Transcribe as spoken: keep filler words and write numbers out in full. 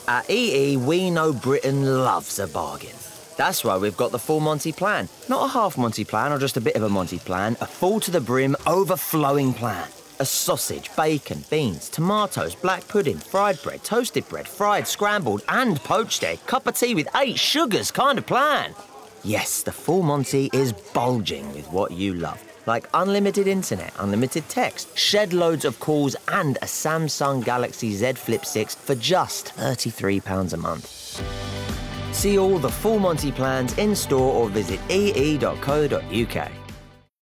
At E E, we know Britain loves a bargain. That's why we've got the full Monty plan. Not a half Monty plan or just a bit of a Monty plan, a full to the brim, overflowing plan. A sausage, bacon, beans, tomatoes, black pudding, fried bread, toasted bread, fried, scrambled and poached egg, cup of tea with eight sugars kind of plan. Yes, the full Monty is bulging with what you love. Like unlimited internet, unlimited text, shed loads of calls and a Samsung Galaxy Z Flip six for just thirty-three pounds a month. See all the full Monty plans in store or visit e e dot co dot u k.